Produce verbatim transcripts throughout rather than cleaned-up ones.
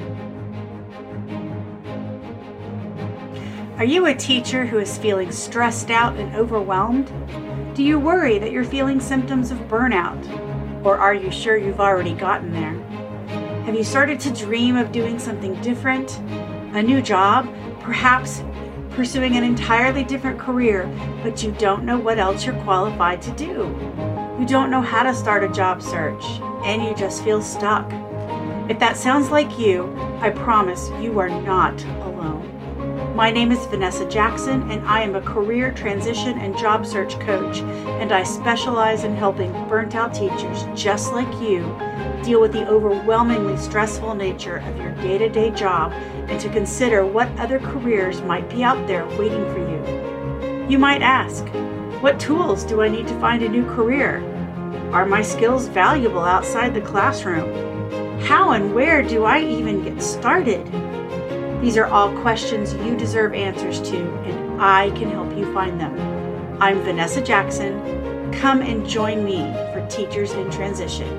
Are you a teacher who is feeling stressed out and overwhelmed? Do you worry that you're feeling symptoms of burnout? Or are you sure you've already gotten there? Have you started to dream of doing something different? A new job? Perhaps pursuing an entirely different career, but you don't know what else you're qualified to do. You don't know how to start a job search, and you just feel stuck. If that sounds like you, I promise you are not alone. My name is Vanessa Jackson, and I am a career transition and job search coach, and I specialize in helping burnt-out teachers just like you deal with the overwhelmingly stressful nature of your day-to-day job and to consider what other careers might be out there waiting for you. You might ask, what tools do I need to find a new career? Are my skills valuable outside the classroom? How and where do I even get started? These are all questions you deserve answers to, and I can help you find them. I'm Vanessa Jackson. Come and join me for Teachers in Transition.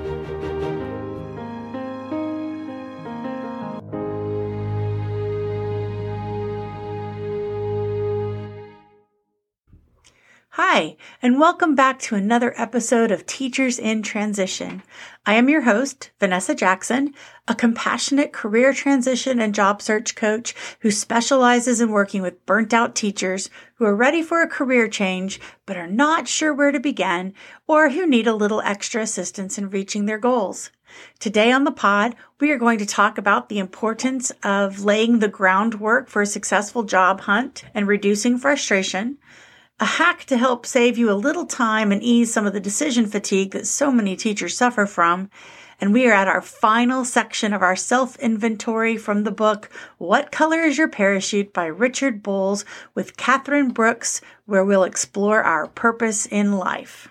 Hi, and welcome back to another episode of Teachers in Transition. I am your host, Vanessa Jackson, a compassionate career transition and job search coach who specializes in working with burnt-out teachers who are ready for a career change but are not sure where to begin or who need a little extra assistance in reaching their goals. Today on the pod, we are going to talk about the importance of laying the groundwork for a successful job hunt and reducing frustration, a hack to help save you a little time and ease some of the decision fatigue that so many teachers suffer from. And we are at our final section of our self-inventory from the book, What Color is Your Parachute by Richard Bolles with Catherine Brooks, where we'll explore our purpose in life.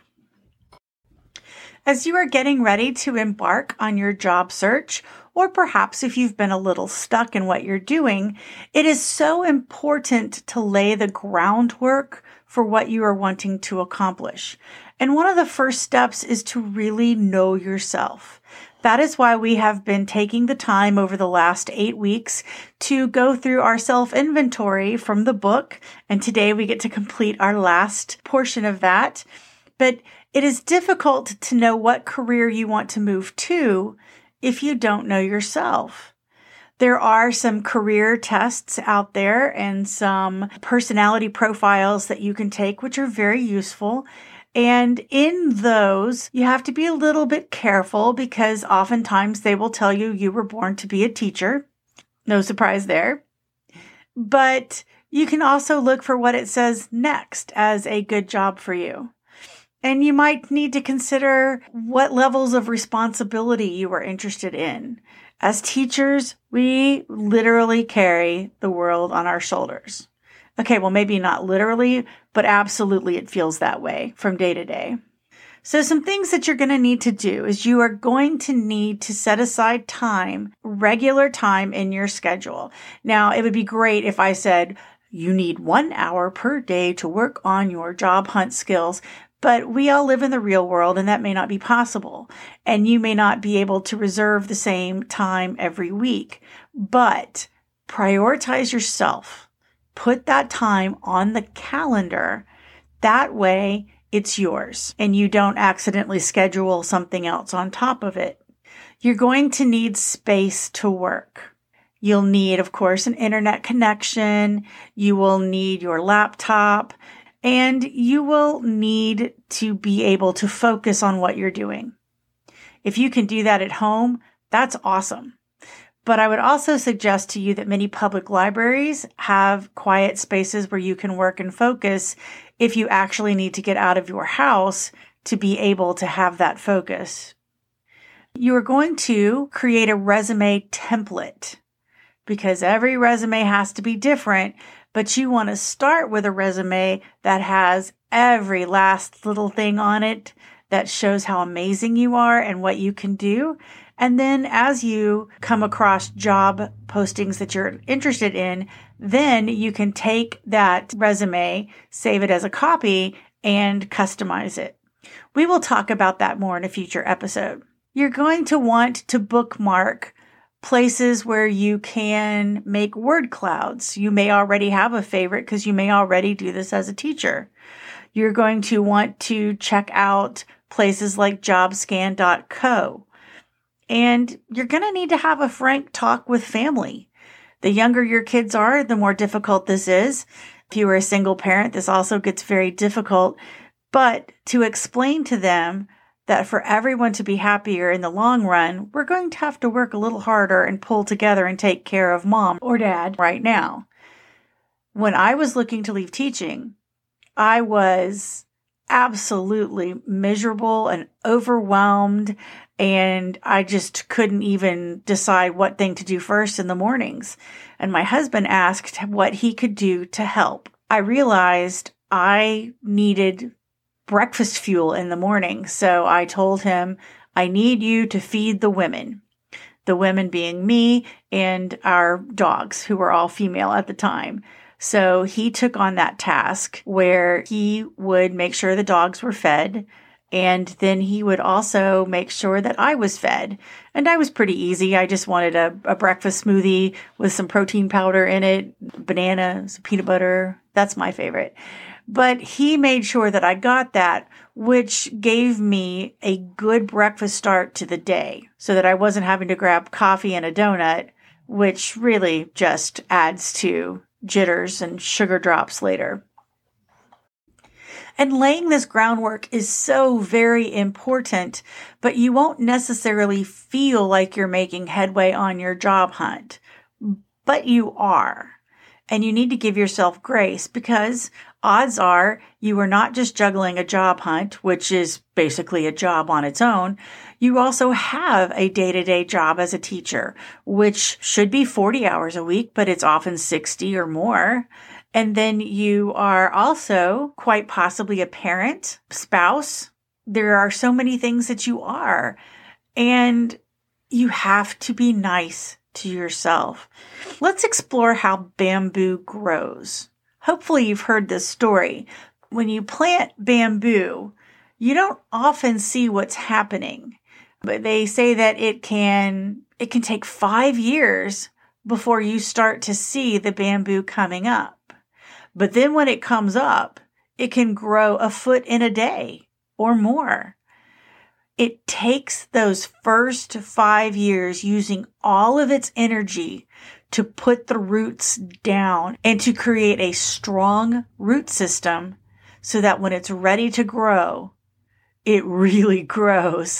As you are getting ready to embark on your job search, or perhaps if you've been a little stuck in what you're doing, it is so important to lay the groundwork for what you are wanting to accomplish. And one of the first steps is to really know yourself. That is why we have been taking the time over the last eight weeks to go through our self-inventory from the book. And today we get to complete our last portion of that. But it is difficult to know what career you want to move to if you don't know yourself. There are some career tests out there and some personality profiles that you can take, which are very useful. And in those, you have to be a little bit careful because oftentimes they will tell you you were born to be a teacher. No surprise there. But you can also look for what it says next as a good job for you. And you might need to consider what levels of responsibility you are interested in. As teachers, we literally carry the world on our shoulders. Okay, well, maybe not literally, but absolutely it feels that way from day to day. So some things that you're going to need to do is you are going to need to set aside time, regular time in your schedule. Now, it would be great if I said you need one hour per day to work on your job hunt skills. But we all live in the real world, and that may not be possible. And you may not be able to reserve the same time every week. But prioritize yourself. Put that time on the calendar. That way, it's yours, and you don't accidentally schedule something else on top of it. You're going to need space to work. You'll need, of course, an internet connection. You will need your laptop. And you will need to be able to focus on what you're doing. If you can do that at home, that's awesome. But I would also suggest to you that many public libraries have quiet spaces where you can work and focus if you actually need to get out of your house to be able to have that focus. You are going to create a resume template because every resume has to be different. But you want to start with a resume that has every last little thing on it that shows how amazing you are and what you can do. And then as you come across job postings that you're interested in, then you can take that resume, save it as a copy, and customize it. We will talk about that more in a future episode. You're going to want to bookmark places where you can make word clouds. You may already have a favorite because you may already do this as a teacher. You're going to want to check out places like job scan dot co. And you're going to need to have a frank talk with family. The younger your kids are, the more difficult this is. If you are a single parent, this also gets very difficult. But to explain to them that for everyone to be happier in the long run, we're going to have to work a little harder and pull together and take care of mom or dad right now. When I was looking to leave teaching, I was absolutely miserable and overwhelmed, and I just couldn't even decide what thing to do first in the mornings. And my husband asked what he could do to help. I realized I needed breakfast fuel in the morning. So I told him, I need you to feed the women. The women being me and our dogs, who were all female at the time. So he took on that task where he would make sure the dogs were fed. And then he would also make sure that I was fed. And I was pretty easy. I just wanted a, a breakfast smoothie with some protein powder in it, banana, some peanut butter. That's my favorite. But he made sure that I got that, which gave me a good breakfast start to the day so that I wasn't having to grab coffee and a donut, which really just adds to jitters and sugar drops later. And laying this groundwork is so very important, but you won't necessarily feel like you're making headway on your job hunt, but you are. And you need to give yourself grace because odds are you are not just juggling a job hunt, which is basically a job on its own. You also have a day-to-day job as a teacher, which should be forty hours a week, but it's often sixty or more. And then you are also quite possibly a parent, spouse. There are so many things that you are, and you have to be nice to yourself. Let's explore how bamboo grows. Hopefully you've heard this story. When you plant bamboo, you don't often see what's happening, but they say that it can, it can take five years before you start to see the bamboo coming up. But then when it comes up, it can grow a foot in a day or more. It takes those first five years using all of its energy to put the roots down and to create a strong root system so that when it's ready to grow, it really grows.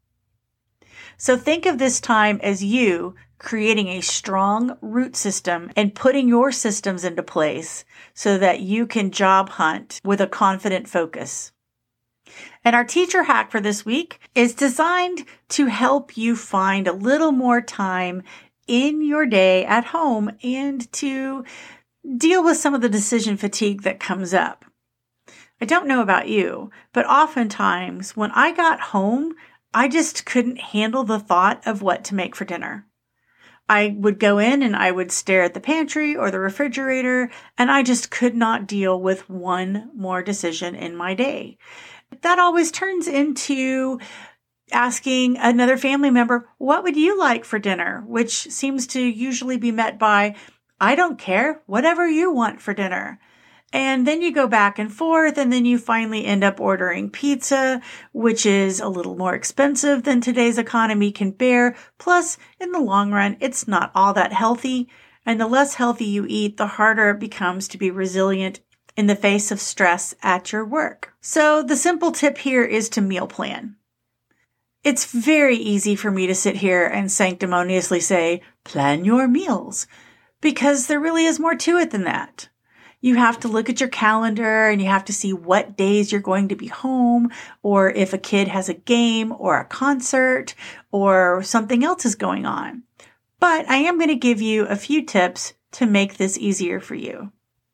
So think of this time as you creating a strong root system and putting your systems into place so that you can job hunt with a confident focus. And our teacher hack for this week is designed to help you find a little more time in your day at home and to deal with some of the decision fatigue that comes up. I don't know about you, but oftentimes when I got home, I just couldn't handle the thought of what to make for dinner. I would go in and I would stare at the pantry or the refrigerator, and I just could not deal with one more decision in my day. That always turns into asking another family member, what would you like for dinner? Which seems to usually be met by, I don't care, whatever you want for dinner. And then you go back and forth, and then you finally end up ordering pizza, which is a little more expensive than today's economy can bear. Plus, in the long run, it's not all that healthy. And the less healthy you eat, the harder it becomes to be resilient in the face of stress at your work. So the simple tip here is to meal plan. It's very easy for me to sit here and sanctimoniously say, plan your meals, because there really is more to it than that. You have to look at your calendar and you have to see what days you're going to be home, or if a kid has a game or a concert or something else is going on. But I am going to give you a few tips to make this easier for you.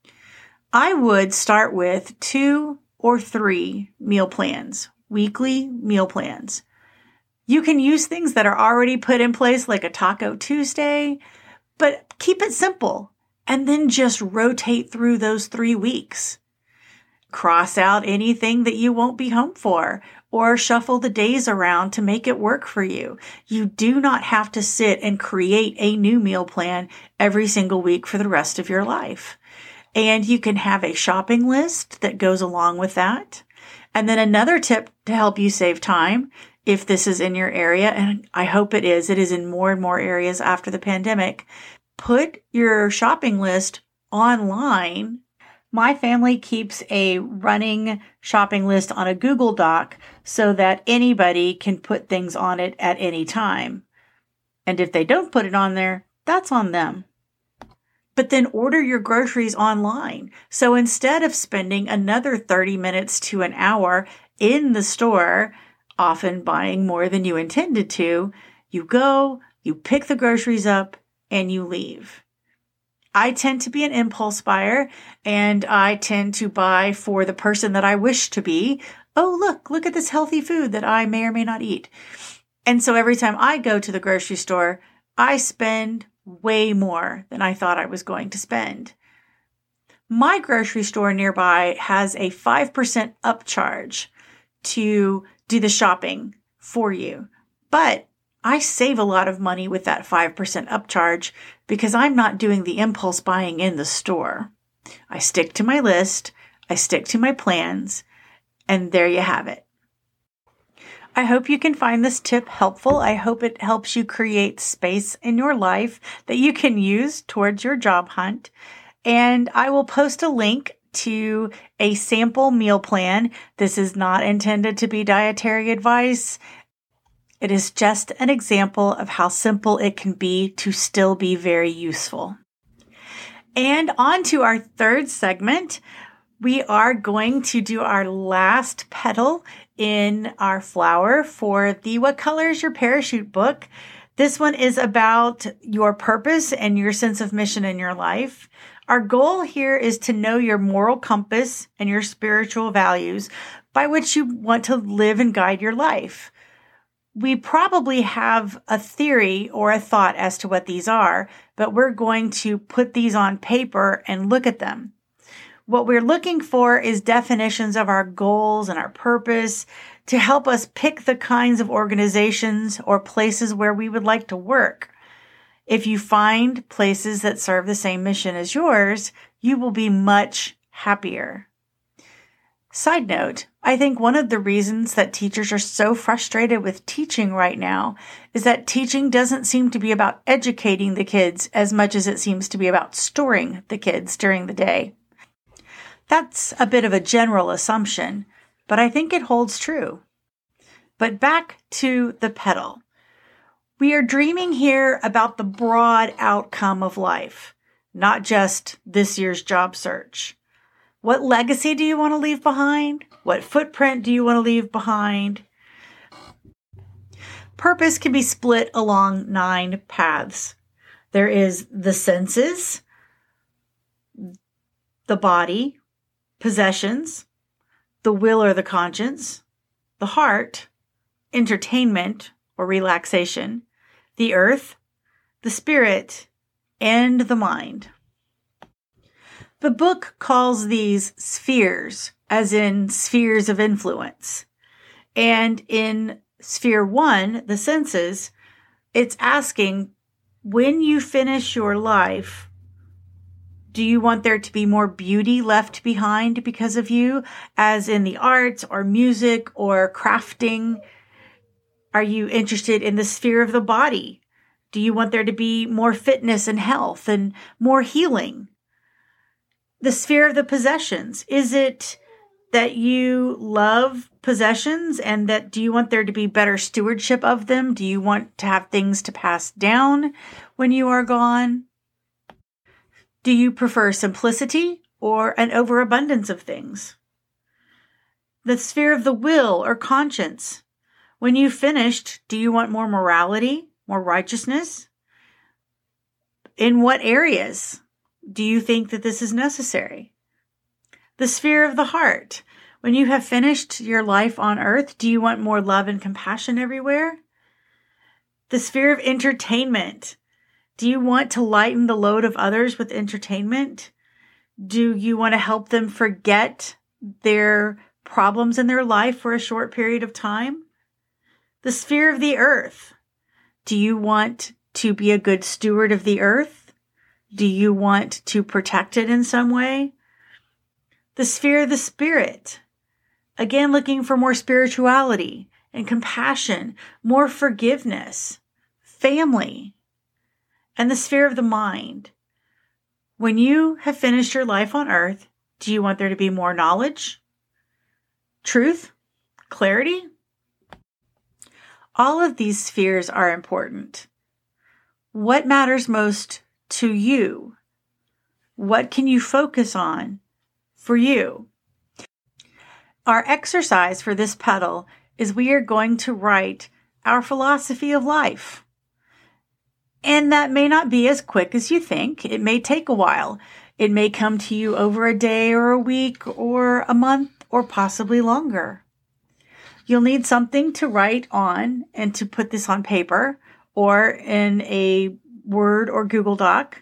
I would start with two or three meal plans, weekly meal plans. You can use things that are already put in place like a Taco Tuesday, but keep it simple. And then just rotate through those three weeks. Cross out anything that you won't be home for, or shuffle the days around to make it work for you. You do not have to sit and create a new meal plan every single week for the rest of your life. And you can have a shopping list that goes along with that. And then another tip to help you save time, if this is in your area, and I hope it is, it is in more and more areas after the pandemic, put your shopping list online. My family keeps a running shopping list on a Google Doc so that anybody can put things on it at any time. And if they don't put it on there, that's on them. But then order your groceries online. So instead of spending another thirty minutes to an hour in the store, often buying more than you intended to, you go, you pick the groceries up, and you leave. I tend to be an impulse buyer, and I tend to buy for the person that I wish to be. Oh, look, look at this healthy food that I may or may not eat. And so every time I go to the grocery store, I spend way more than I thought I was going to spend. My grocery store nearby has a five percent upcharge to do the shopping for you. But I save a lot of money with that five percent upcharge because I'm not doing the impulse buying in the store. I stick to my list, I stick to my plans, and there you have it. I hope you can find this tip helpful. I hope it helps you create space in your life that you can use towards your job hunt. And I will post a link to a sample meal plan. This is not intended to be dietary advice. It is just an example of how simple it can be to still be very useful. And on to our third segment. We are going to do our last petal in our flower for the What Color is Your Parachute book. This one is about your purpose and your sense of mission in your life. Our goal here is to know your moral compass and your spiritual values by which you want to live and guide your life. We probably have a theory or a thought as to what these are, but we're going to put these on paper and look at them. What we're looking for is definitions of our goals and our purpose to help us pick the kinds of organizations or places where we would like to work. If you find places that serve the same mission as yours, you will be much happier. Side note, I think one of the reasons that teachers are so frustrated with teaching right now is that teaching doesn't seem to be about educating the kids as much as it seems to be about storing the kids during the day. That's a bit of a general assumption, but I think it holds true. But back to the petal. We are dreaming here about the broad outcome of life, not just this year's job search. What legacy do you want to leave behind? What footprint do you want to leave behind? Purpose can be split along nine paths. There is the senses, the body, possessions, the will or the conscience, the heart, entertainment or relaxation, the earth, the spirit, and the mind. The book calls these spheres, as in spheres of influence. And in sphere one, the senses, it's asking, when you finish your life, do you want there to be more beauty left behind because of you, as in the arts or music or crafting? Are you interested in the sphere of the body? Do you want there to be more fitness and health and more healing? The sphere of the possessions. Is it that you love possessions and that do you want there to be better stewardship of them? Do you want to have things to pass down when you are gone? Do you prefer simplicity or an overabundance of things? The sphere of the will or conscience. When you've finished, do you want more morality, more righteousness? In what areas do you think that this is necessary? The sphere of the heart. When you have finished your life on earth, do you want more love and compassion everywhere? The sphere of entertainment. Do you want to lighten the load of others with entertainment? Do you want to help them forget their problems in their life for a short period of time? The sphere of the earth. Do you want to be a good steward of the earth? Do you want to protect it in some way? The sphere of the spirit. Again, looking for more spirituality and compassion, more forgiveness, family, and the sphere of the mind. When you have finished your life on earth, do you want there to be more knowledge, truth, clarity? All of these spheres are important. What matters most to you? What can you focus on for you? Our exercise for this petal is we are going to write our philosophy of life. And that may not be as quick as you think. It may take a while. It may come to you over a day or a week or a month or possibly longer. You'll need something to write on and to put this on paper or in a Word or Google Doc.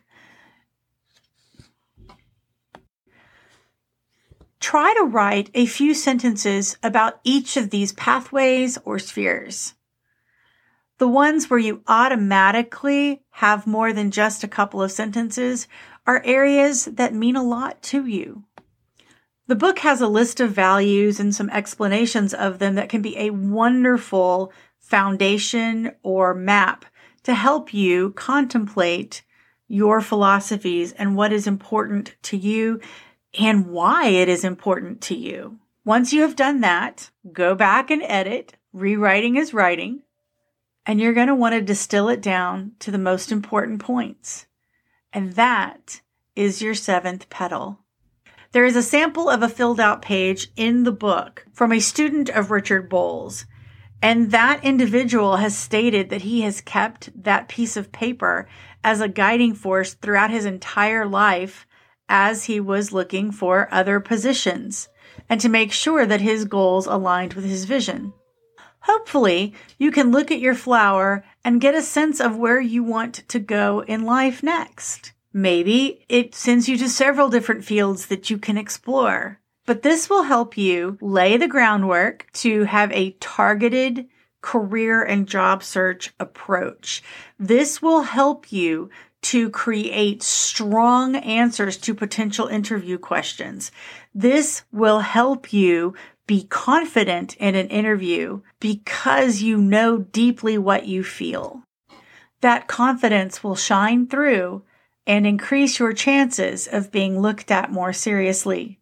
Try to write a few sentences about each of these pathways or spheres. The ones where you automatically have more than just a couple of sentences are areas that mean a lot to you. The book has a list of values and some explanations of them that can be a wonderful foundation or map to help you contemplate your philosophies and what is important to you and why it is important to you. Once you have done that, go back and edit. Rewriting is writing. And you're going to want to distill it down to the most important points. And that is your seventh petal. There is a sample of a filled out page in the book from a student of Richard Bowles. And that individual has stated that he has kept that piece of paper as a guiding force throughout his entire life as he was looking for other positions and to make sure that his goals aligned with his vision. Hopefully, you can look at your flower and get a sense of where you want to go in life next. Maybe it sends you to several different fields that you can explore. But this will help you lay the groundwork to have a targeted career and job search approach. This will help you to create strong answers to potential interview questions. This will help you be confident in an interview because you know deeply what you feel. That confidence will shine through and increase your chances of being looked at more seriously.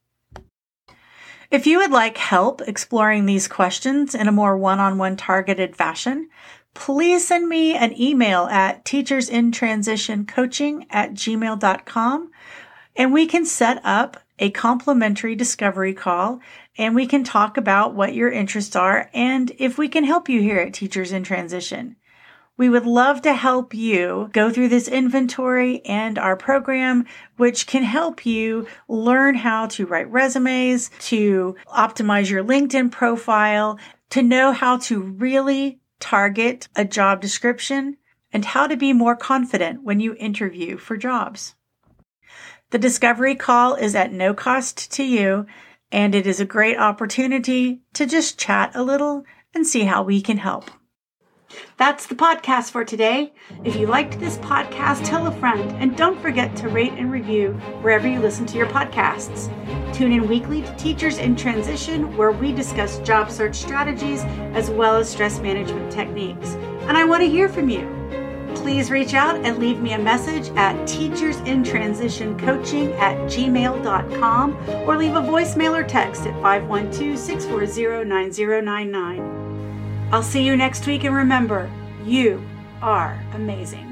If you would like help exploring these questions in a more one-on-one targeted fashion, please send me an email at teachersintransitioncoaching at gmail dot com, and we can set up a complimentary discovery call, and we can talk about what your interests are and if we can help you here at Teachers in Transition. We would love to help you go through this inventory and our program, which can help you learn how to write resumes, to optimize your LinkedIn profile, to know how to really target a job description, and how to be more confident when you interview for jobs. The discovery call is at no cost to you, and it is a great opportunity to just chat a little and see how we can help. That's the podcast for today. If you liked this podcast, tell a friend, and don't forget to rate and review wherever you listen to your podcasts. Tune in weekly to Teachers in Transition, where we discuss job search strategies as well as stress management techniques. And I want to hear from you. Please reach out and leave me a message at teachersintransitioncoaching at gmail dot com or leave a voicemail or text at five one two, six four zero, nine zero nine nine. I'll see you next week, and remember, you are amazing.